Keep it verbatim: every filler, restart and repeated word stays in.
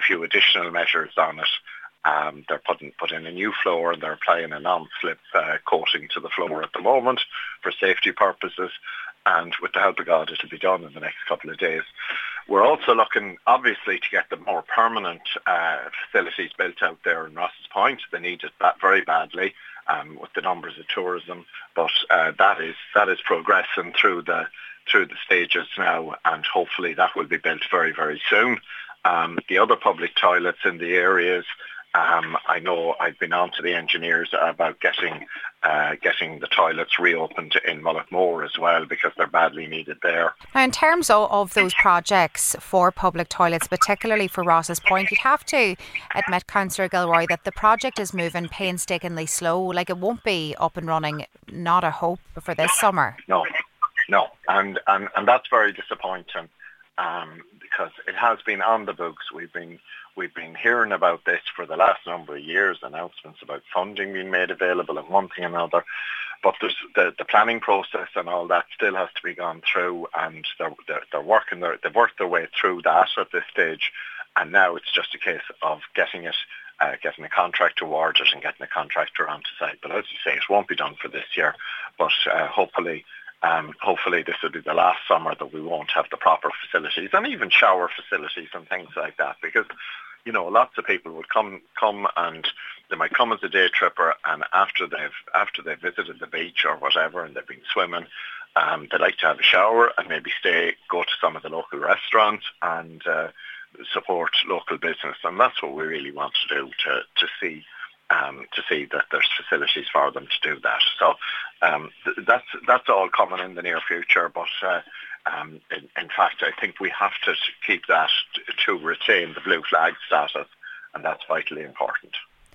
few additional measures on it. Um, they're putting put in a new floor and they're applying a non-slip uh, coating to the floor at the moment for safety purposes. And with the help of God, it'll be done in the next couple of days. We're also looking, obviously, to get the more permanent uh, facilities built out there in Ross's Point. They need it that very badly um, with the numbers of tourism, but uh, that is that is progressing through the through the stages now, and hopefully that will be built very, very soon. Um, the other public toilets in the areas. Um, I know I've been on to the engineers about getting uh, getting the toilets reopened in Mullockmore as well, because they're badly needed there. Now, in terms of, of those projects for public toilets, particularly for Ross's Point, you'd have to admit, Councillor Gilroy, that the project is moving painstakingly slow. Like, it won't be up and running, not a hope, for this summer. No, no, and and, and that's very disappointing um, because it has been on the books. We've been We've been hearing about this for the last number of years, announcements about funding being made available and one thing and another. But there's the, the planning process and all that still has to be gone through, and they're, they're, they're working their, they've worked their way through that at this stage. And now it's just a case of getting it, uh, getting a contract towards it and getting a contractor onto site. But as you say, it won't be done for this year. But uh, hopefully... Um, hopefully this will be the last summer that we won't have the proper facilities and even shower facilities and things like that, because, you know, lots of people would come come and they might come as a day tripper, and after they've after they've visited the beach or whatever and they've been swimming, um, they like to have a shower and maybe stay, go to some of the local restaurants and uh, support local business. And that's what we really want to do, to, to see Um, to see that there's facilities for them to do that. So um, th- that's that's all coming in the near future. But uh, um, in, in fact, I think we have to keep that t- to retain the blue flag status, and that's vitally important.